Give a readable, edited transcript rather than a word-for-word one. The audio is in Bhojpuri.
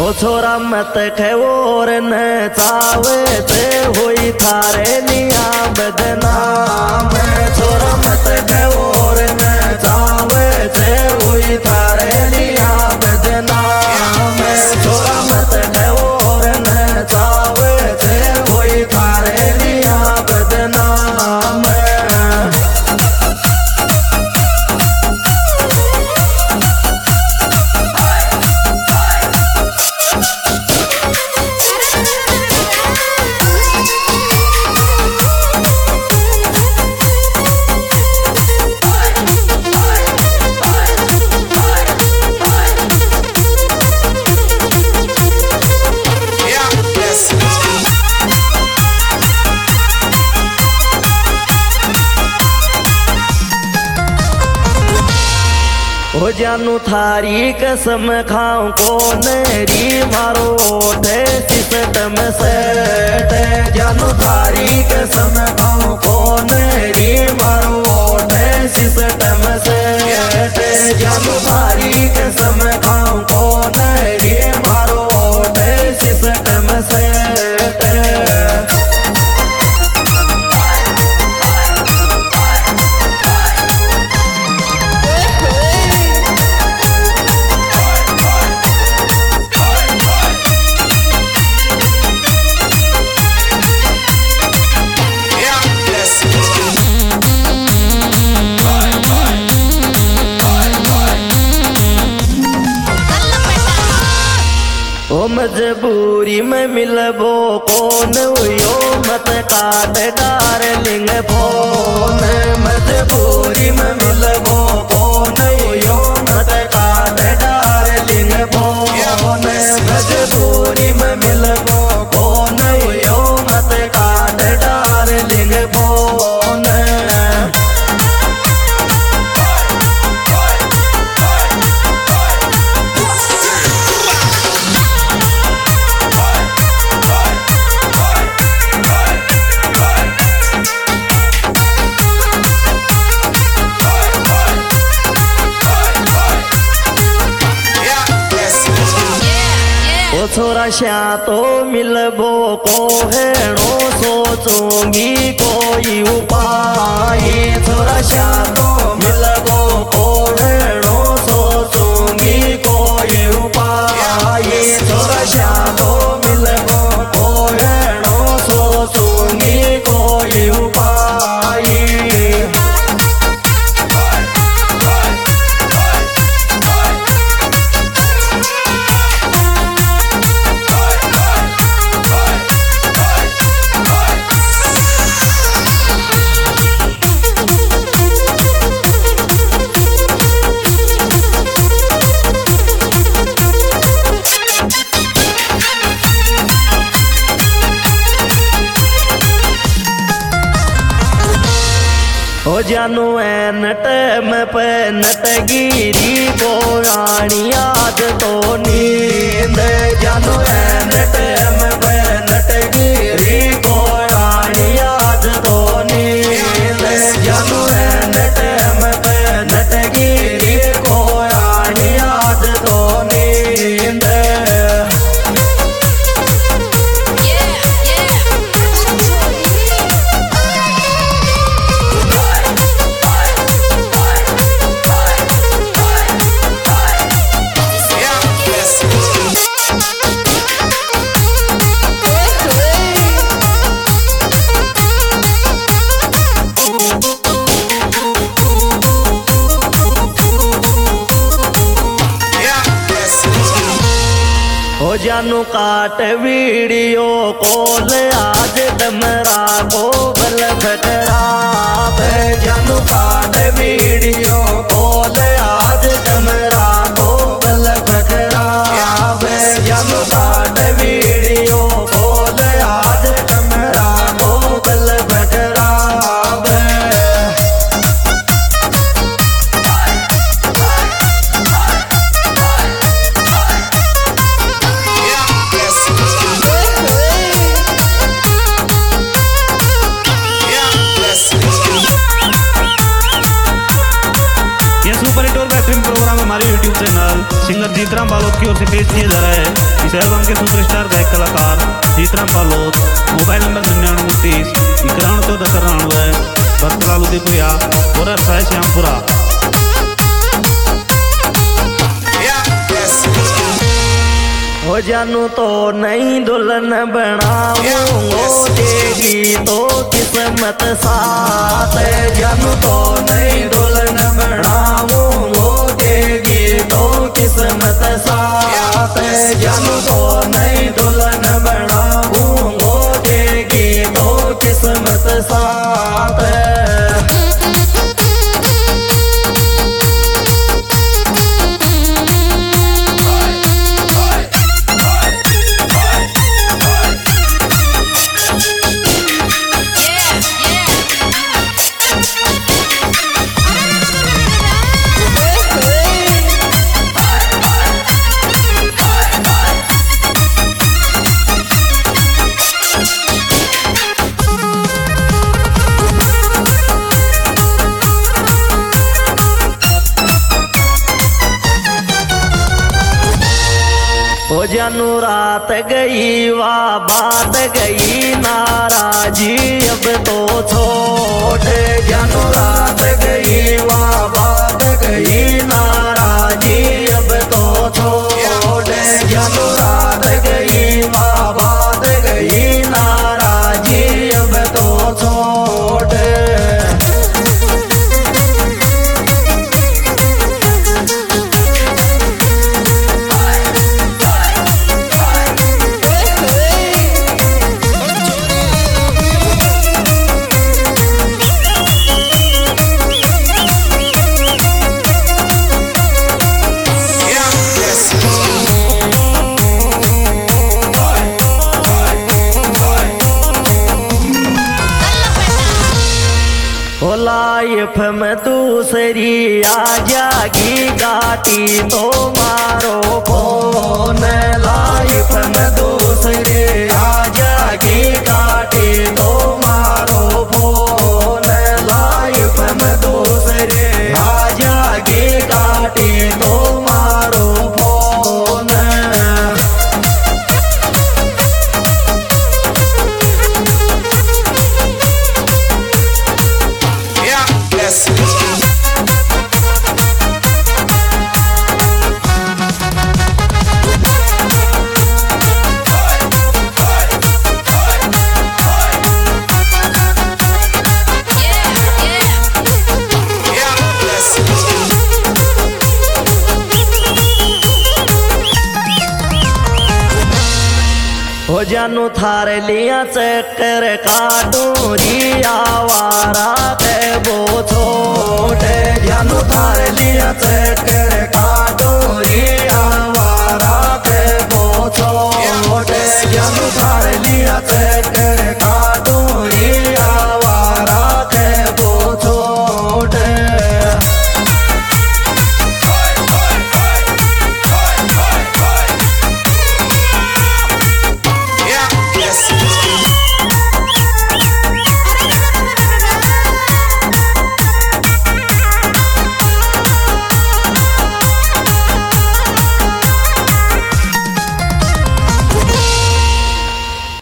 ओ छोरा मत खेवोर न चावे ते हुई थारे लिया बदनाम। छोरा मत खेवोर न चावे ते हुई थारे लिया बदनाम। छोरा मत खेवोर न चावे ते हुई थारे लिया बदनाम। हो जानू थारी कसम खाऊं कौन री मारो ओठे सिस्टम सेट। जानू थारी कसम खाऊं कौन री मारो ओठे सिस्टम सेट। जानू थारी कसम खाऊं कौन री मारो ओठे सिस्टम सेट। ओ मजबूरी में मिलबो कौन हुयो मत काट डार्लिंग फोन। मजबूरी में मिलबो कौन हुयो मत काट डार्लिंग फोन। मजबूरी में मिलबो कौन हुयो मत काट डार्लिंग फोन। ओ छोरा श्या तो मिलबो को हेणो सोचूंगी कोई उपाय। छोरा श्या तो मिलबो को हेणो सोचूंगी कोई उपाय। छोरा श्या तो मिलबो को हेणो सोचूंगी कोई उपाय। हो जानू एन टैम पे नटगिरी बोरानी याद तो नींद। जानू एन टैम पे नटगिरी बोरानी याद तो नींद। जानू एन टैम पे नटगिरी बोरानी याद तो नींद। हो जानू काट वीडियो कॉल आज डमरा को बल खटराब। जानू काट वीडियो कॉल आज डमरा को बल खटराब। जानू काट वीडियो कॉल आज डमरा को बल खटराब। सुपर हिट और बेहतरीन प्रोग्राम हमारे YouTube चैनल सिंगर जीतराम बालोद की ओर से पेश किया जा रहा है इस एल्बम के सुपरस्टार गायक कलाकार जीतराम बालोद। मोबाइल नंबर 9929 91 14 93 भक्तलाल उदयपुरिया और रसाय श्यामपुरा। हो जानू तो नई दुल्हन बनाऊंगो देगी तो किस्मत साथ। जानू तो नई दुल्हन बनाऊंगो देगी तो किस्मत साथ। जानू तो नई दुल्हन बनाऊंगो देगी तो किस्मत साथ। हो जानू रात गई वाह बात गई नाराजी अब तो छोड़। जानू रात गई वाह बात गई नाराजी अब तो छोड़। जानू रात गई वाह बात गई नाराजी अब तो छोड़। लाइफ में दूसरी आ जागी काटी तो मारो फोन। लाइफ में दूसरी आ जागी काटी तो मारो फोन। लाइफ में दूसरी आ जागी काटी तो मारो फोन। हो जानू थारे लिया चक्कर काटू जी आवारा ते वो छोटे। जानू थारे लिया चक्कर काटू जी